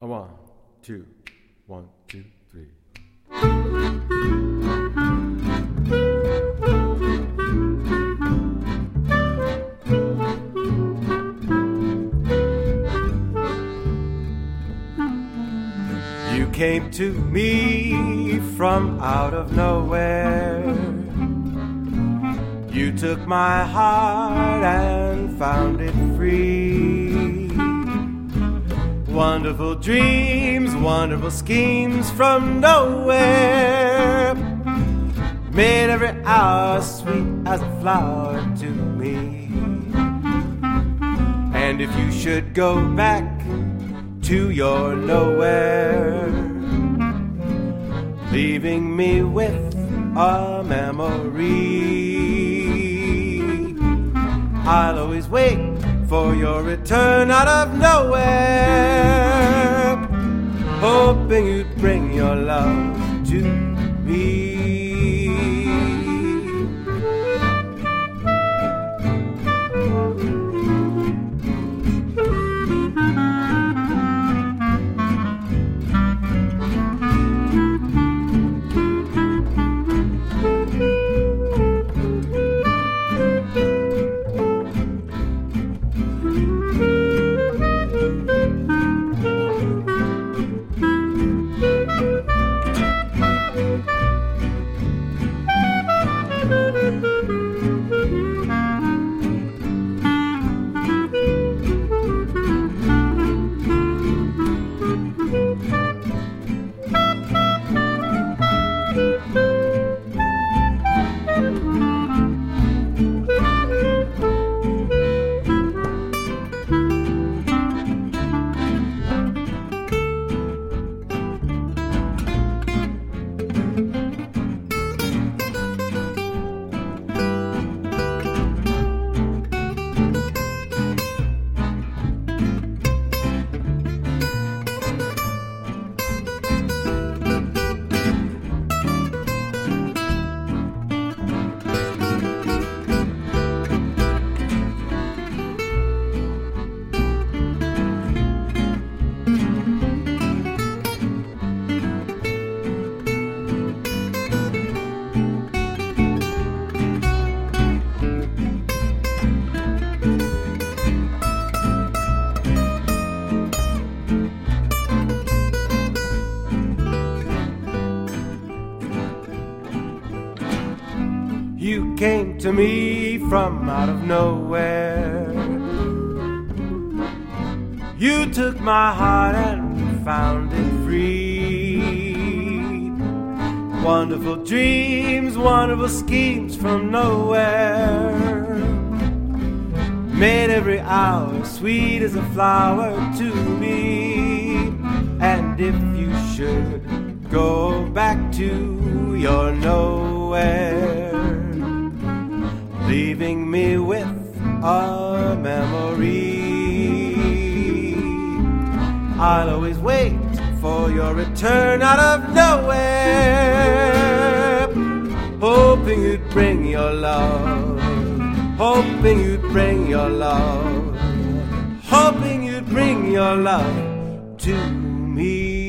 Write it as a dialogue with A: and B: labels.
A: A 1, 2, 1, 2, 3. You came to me from out of nowhere. You took my heart and found it free. Wonderful dreams, wonderful schemes from nowhere made every hour sweet as a flower to me. And if you should go back to your nowhere, leaving me with a memory, I'll always wait for your return out of nowhere, hoping you'd bring your love to me. You came to me from out of nowhere. You took my heart and found it free. Wonderful dreams, wonderful schemes from nowhere made every hour sweet as a flower to me. And if you should go back to your nowhere, leaving me with a memory, I'll always wait for your return out of nowhere, hoping you'd bring your love, hoping you'd bring your love, hoping you'd bring your love to me.